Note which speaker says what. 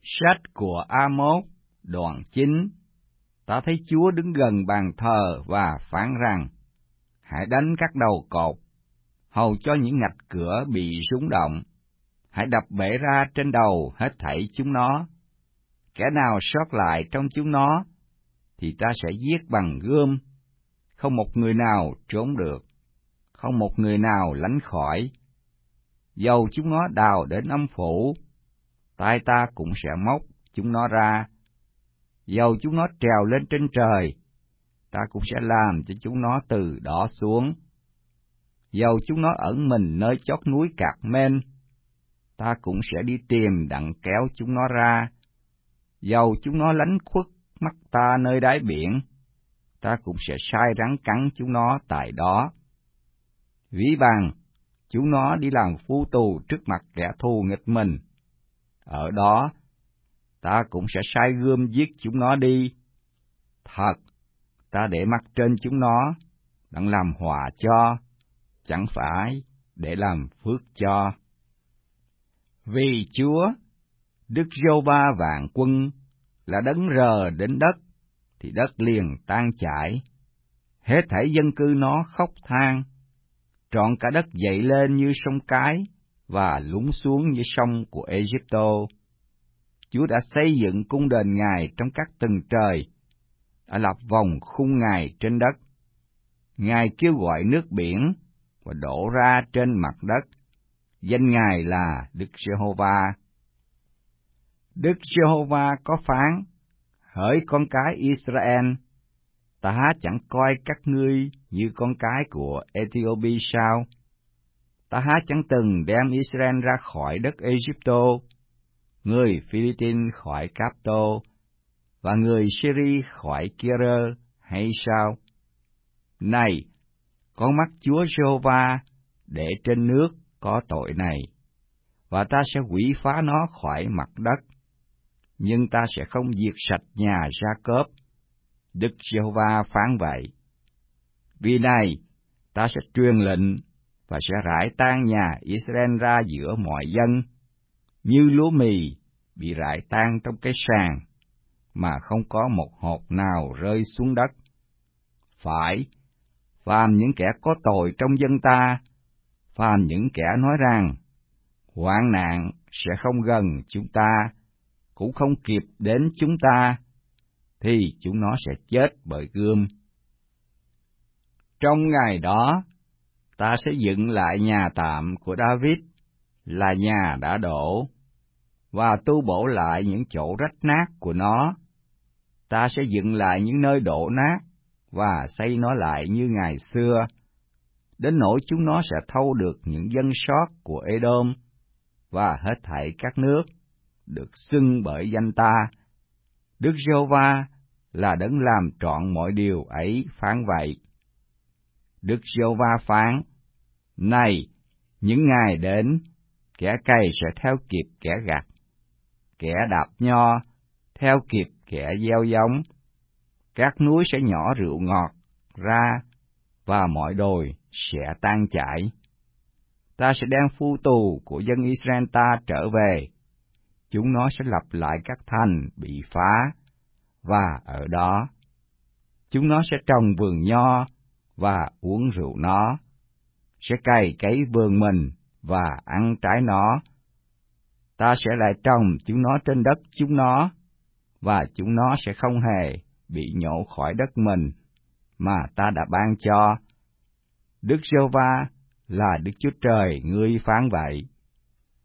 Speaker 1: Sách của A-mốt, đoạn 9. Ta thấy Chúa đứng gần bàn thờ và phán rằng: hãy đánh các đầu cột, hầu cho những ngạch cửa bị rung động. Hãy đập bể ra trên đầu hết thảy chúng nó. Kẻ nào sót lại trong chúng nó, thì ta sẽ giết bằng gươm. Không một người nào trốn được, không một người nào lánh khỏi. Dầu chúng nó đào đến âm phủ, tay ta cũng sẽ móc chúng nó ra. Dầu chúng nó trèo lên trên trời, ta cũng sẽ làm cho chúng nó từ đó xuống. Dầu chúng nó ẩn mình nơi chót núi Cạc Mên, ta cũng sẽ đi tìm đặng kéo chúng nó ra. Dầu chúng nó lánh khuất mắt ta nơi đáy biển, ta cũng sẽ sai rắn cắn chúng nó tại đó. Ví bằng chúng nó đi làm phu tù trước mặt kẻ thù nghịch mình, ở đó ta cũng sẽ sai gươm giết chúng nó đi. Thật, ta để mắt trên chúng nó, đặng làm họa cho, chẳng phải để làm phước cho. Vì Chúa, Đức Giê-hô-va vạn quân, là đấng rờ đến đất, thì đất liền tan chảy. Hết thảy dân cư nó khóc than, trọn cả đất dậy lên như sông Cái, và lún xuống như sông của Ê-díp-tô. Chúa đã xây dựng cung đền Ngài trong các tầng trời, đã lập vòng khung Ngài trên đất. Ngài kêu gọi nước biển và đổ ra trên mặt đất. Danh Ngài là Đức Giê-hô-va. Đức Giê-hô-va có phán: hỡi con cái Israel, ta há chẳng coi các ngươi như con cái của Ê-thi-ô-pi sao? Ta há chẳng từng đem Israel ra khỏi đất Ê-díp-tô, người Phi-li-tin khỏi Cáp-tô, và người Sy-ri khỏi Kia-rơ hay sao? Này, con mắt Chúa Giê-hô-va để trên nước có tội này, và ta sẽ hủy phá nó khỏi mặt đất, nhưng ta sẽ không diệt sạch nhà Gia-cốp. Đức Giê-hô-va phán vậy. Vì này, ta sẽ truyền lệnh và sẽ rải tan nhà Israel ra giữa mọi dân, như lúa mì bị rải tan trong cái sàn, mà không có một hột nào rơi xuống đất. Phải, phàm những kẻ có tội trong dân ta, phàm những kẻ nói rằng hoạn nạn sẽ không gần chúng ta, cũng không kịp đến chúng ta, thì chúng nó sẽ chết bởi gươm. Trong ngày đó, ta sẽ dựng lại nhà tạm của David, là nhà đã đổ, và tu bổ lại những chỗ rách nát của nó. Ta sẽ dựng lại những nơi đổ nát, và xây nó lại như ngày xưa, đến nỗi chúng nó sẽ thâu được những dân sót của Edom, và hết thảy các nước được xưng bởi danh ta. Đức Giê-hô-va là đấng làm trọn mọi điều ấy phán vậy. Đức Giê-hô-va phán: này, những ngày đến, kẻ cày sẽ theo kịp kẻ gặt, kẻ đạp nho theo kịp kẻ gieo giống. Các núi sẽ nhỏ rượu ngọt ra, và mọi đồi sẽ tan chảy. Ta sẽ đem phu tù của dân Israel ta trở về. Chúng nó sẽ lập lại các thành bị phá, và ở đó chúng nó sẽ trồng vườn nho và uống rượu nó, sẽ cày cấy vườn mình và ăn trái nó. Ta sẽ lại trồng chúng nó trên đất chúng nó, và chúng nó sẽ không hề bị nhổ khỏi đất mình mà ta đã ban cho. Đức Giê-hô-va là Đức Chúa Trời ngươi phán vậy.